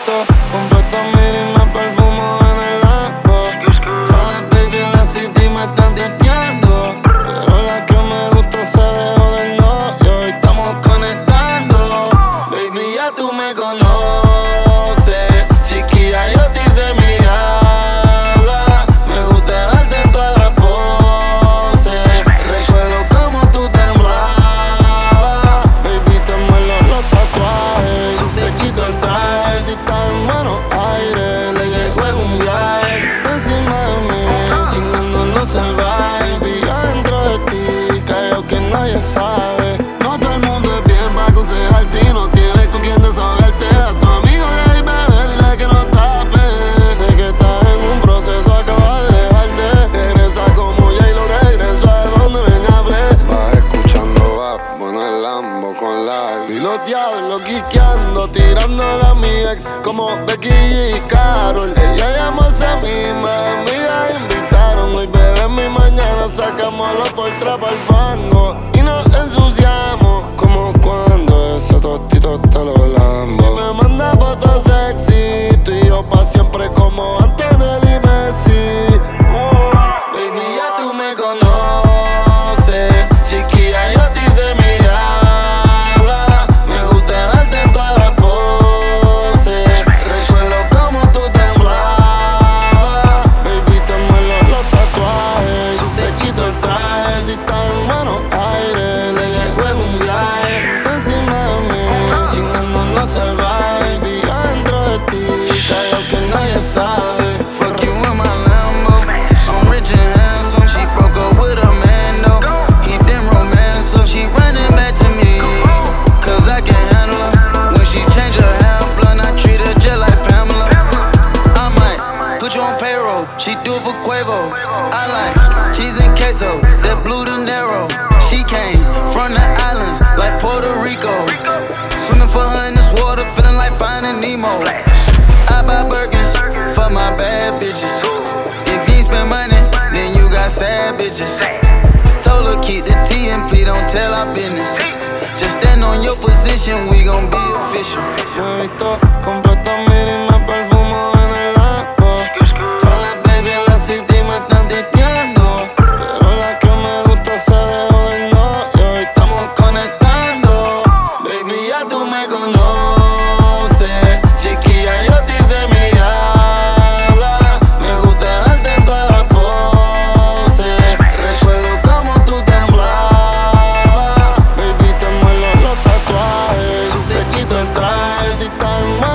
visto, compro esta mini y me perfumo en el lago. Todas las baby en la city me están testeando, pero la que me gusta se dejó del novio y estamos conectando. Baby, ya tú me conoces, chiquilla, yo te hice mi diabla. Me gusta darte en todas las poses. Recuerdo cómo tú temblabas. Baby, te muelo los tatuajes, te quito el traje si estás en Buenos Aires. Le llego en un viaje, está encima de mí, chingando no salvaje. Baby, yo dentro de ti, callao que nadie sabe. No todo el mundo es bien para aconsejarte y no tienes con quién desahogarte. A tu amigo gay, bebé, dile que no tape. Sé que estás en un proceso, acabas de dejarte. Regresa como J-Lo, regresa de donde ven hablé. Vas escuchando rap, bueno el Lambo con lag. Y los diablos quiqueando, tirándole a mi ex como Becky G y Carol. Ella llamó a esa misma amiga, invitaron. Hoy bebemos y mañana sacamos los poltras pa'l fango. Y nos ensuciamos como cuando ese tostito te lo lambo. Y me manda fotos sexy, tú y yo pa' siempre como Antonelli y Messi. Baby, ya tú me conoces, chiquilla, yo te hice mi diabla. Me gusta darte en todas las poses. Recuerdo cómo tú temblabas. Baby, te muelo los tatuajes, te quito el traje si estás en Buenos Aires. Le llego en un viaje, está encima de mí, chingando no salvaje. Baby, yo dentro de ti, callao que nadie sabe. Fuck you in my Lambo. I'm rich and handsome. She broke up with a man though. He didn't romance her. She running back to me, cause I can handle her. When she change her hair blunt, I treat her just like Pamela. I might put you on payroll. She do it for Quavo. I like cheese and queso, that blue de Niro. She came from the islands like Puerto Rico. Swimming for her in this water, feeling like Finding Nemo. I buy Birkins for my bad bitches. If you ain't spend money, then you got sad bitches. Told her keep the T and please don't tell our business. Just stand on your position, we gon' be official. Me visto, compro esta mini y me perfumo en el lago. Todas las baby en la city me están testeando, pero la que me gusta se dejó del novio y estamos conectando. Baby, ya tú me conoces, chiquilla, yo te hice mi diabla. Me gusta darte en todas las poses. Recuerdo cómo tú temblabas. Baby, te muelo los tatuajes, te quito el traje si estás en